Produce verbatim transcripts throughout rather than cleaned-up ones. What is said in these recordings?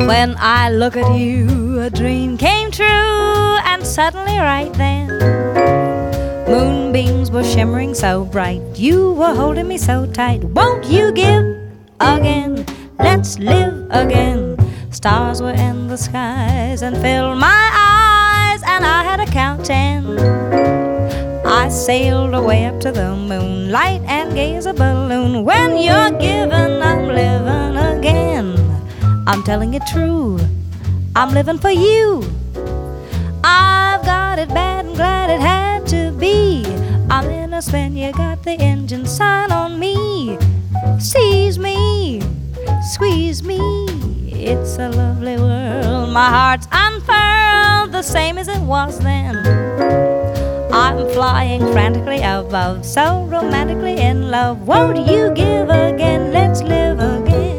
When I look at you, a dream came true, and suddenly right then, moonbeams were shimmering so bright, you were holding me so tight. Won't you give again? Let's live again. Stars were in the skies and filled my eyes, and I had to count ten. I sailed away up to the moonlight and gazed a balloon. When you're given, I'm living again. I'm telling it true, I'm living for you. I've got it bad and glad it had to be. I'm in a spin, you got the engine sign on me. Seize me, squeeze me, it's a lovely world. My heart's unfurled, the same as it was then. I'm flying frantically above, so romantically in love. Won't you give again? Let's live again.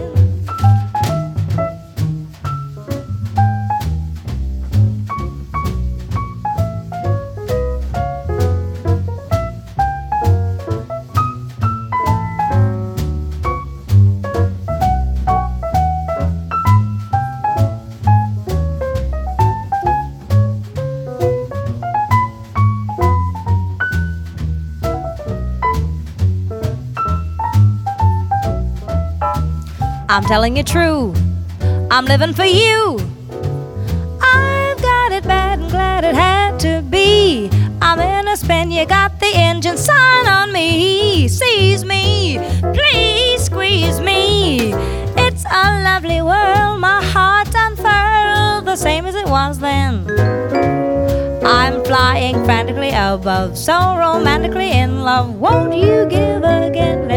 I'm telling you true, I'm living for you. I've got it bad and glad it had to be. I'm in a spin, you got the engine sign on me. Seize me, please squeeze me, it's a lovely world. My heart's unfurled, the same as it was then. I'm flying frantically above, so romantically in love. Won't you give again?